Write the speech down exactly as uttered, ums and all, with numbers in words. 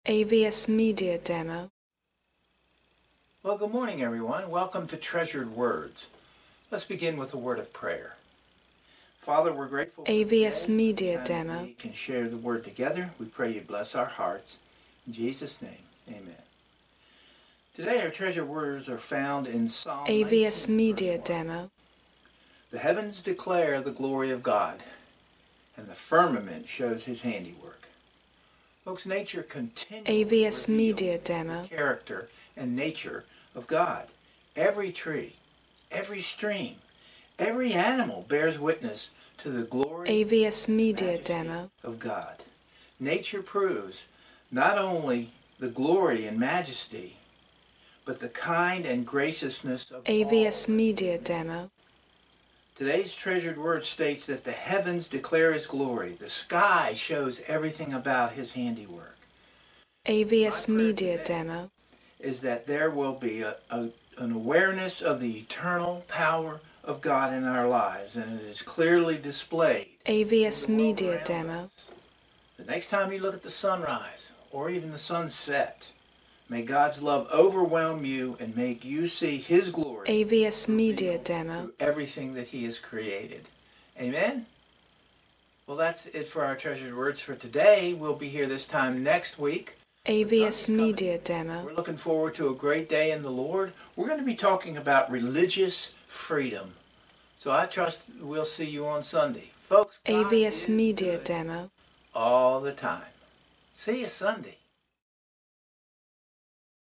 A V S Media Demo. Well, good morning, everyone. Welcome to Treasured Words. Let's begin with a word of prayer. Father, we're grateful for A V S today, Media the time that Demo. we can share the word together. We pray you bless our hearts. In Jesus' name, amen. Today, our treasured words are found in Psalm A V S nineteen, Media verse one. Demo. The heavens declare the glory of God, and the firmament shows his handiwork. Folks, nature continually A V S reveals Media the Demo. character and nature of God. Every tree, every stream, every animal bears witness to the glory A V S and Media majesty Demo. of God. Nature proves not only the glory and majesty, but the kind and graciousness of A V S all. Media Demo. Today's treasured word states that the heavens declare his glory. The sky shows everything about his handiwork. A V S My prayer Media today Demo. is that there will be a, a, an awareness of the eternal power of God in our lives, and it is clearly displayed A V in S the world Media around Demo. us. The next time you look at the sunrise or even the sunset, may God's love overwhelm you and make you see his glory A V S Media revealed Demo. through everything that he has created. Amen? Well, that's it for our treasured words for today. We'll be here this time next week. A V S The sun is Media coming. Demo. We're looking forward to a great day in the Lord. We're going to be talking about religious freedom. So I trust we'll see you on Sunday. Folks, A God V S is Media good Demo. all the time. See you Sunday.